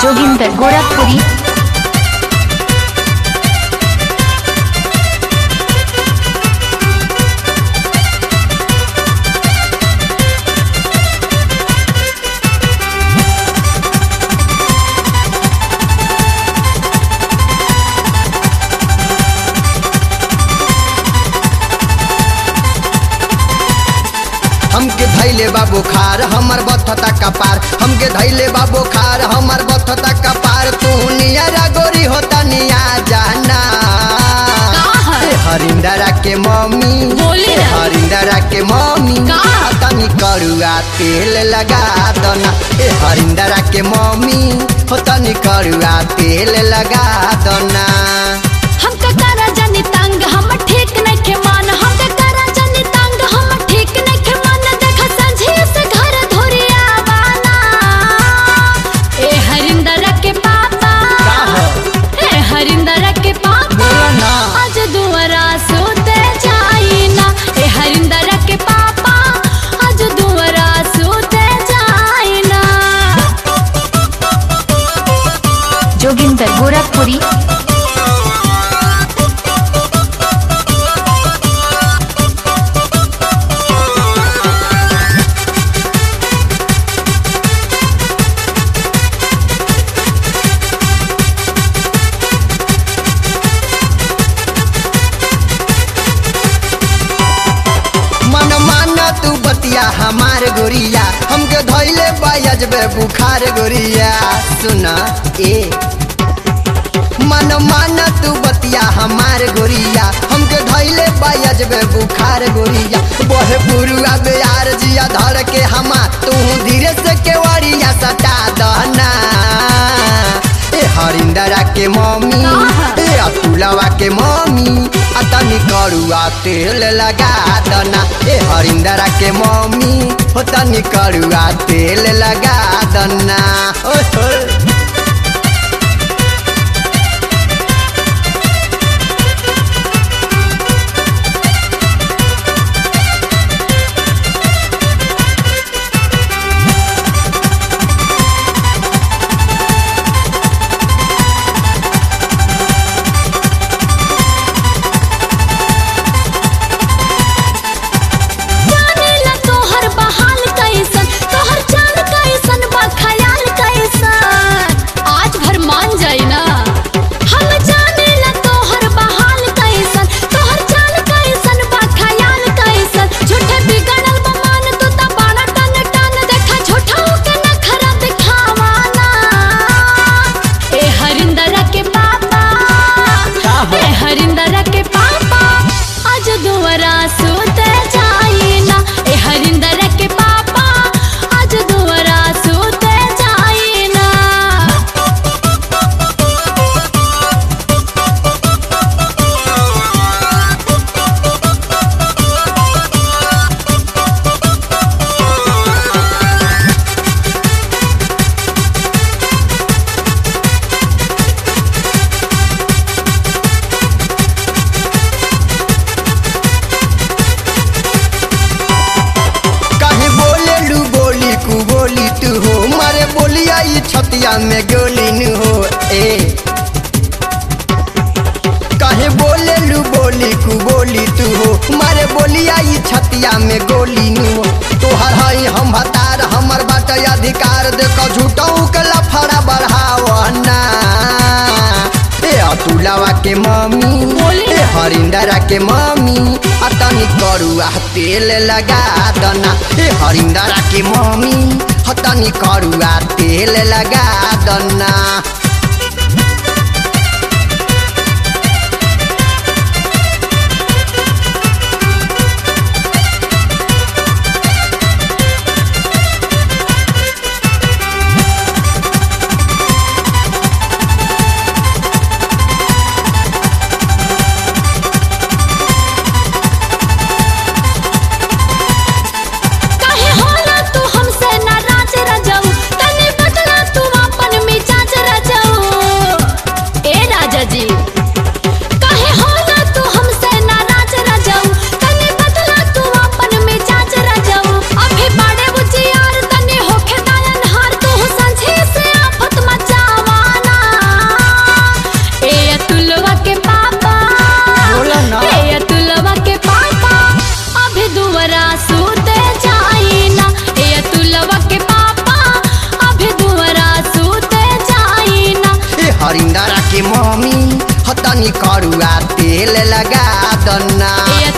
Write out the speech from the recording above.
जोगिंदर गोरखपुरी। हमके धैले बा बुखार हमर बथता कपार, हमके धैले बा बुखार हमर बथता कपार। तू नियरा गोरी होता निया जाना हरिंदरा के मम्मी, हरिंदरा के मम्मी तनी करुआ तेल लगा दना। हरिंदरा के मम्मी हो तनी करुआ तेल लगा दना। हमका करा जानी तंग हम ठीक नहीं के मान, हमका करा जानी तंग हम ठीक नहीं के मान। देखा संझे से घर धुरिया बाना ए हरिंदरा के पापा, ए हरिंदरा के पापा आज दुआरा सोते जाई ना। ए हरिंदरा के पापा आज दुआरा सोते जाई ना। जोगिंदर गोरखपुरी। हमार गोरिया हमके धैले बजबे बुखार गोरिया। सुना ए मन माना तू बतिया हमार गोरिया हमके धैले बजबे बुखार गोरिया। बहे पुरुआ बेयार जिया धर के हमा तू धीरे से केवड़िया सटा दना। ए हरिंदरा के मम्मी, ए अतुलवा के मम्मी तनी करुआ तेल लगा दना। ए हरिंदरा के मम्मी हो तनी करुआ तेल लगा दना। हरिंदरा के पापा आज दुआरा सोते जाई ना। ए हरिंदरा के पापा आज दुआरा सोते जाई ना। छतिया में गोली न हो ए कहे बोले लू बोली कु बोली तू हो मारे बोलिया छतिया में गोली न हो। तोहर हई हम भतार हमर बात अधिकार देखो झूठों के लफड़ा बढ़ावना। ए अतुलवा के मम्मी, ए हरिंदरा के मम्मी तनी करुआ तेल लगा दना। ए हरिंदरा के मम्मी तनी करुआ तेल लगा दना। काहे होला तू हमसे नाराज रह जाऊ, तनी बदला तू अपन मिजाज रह जाऊ। तेल लगा दना।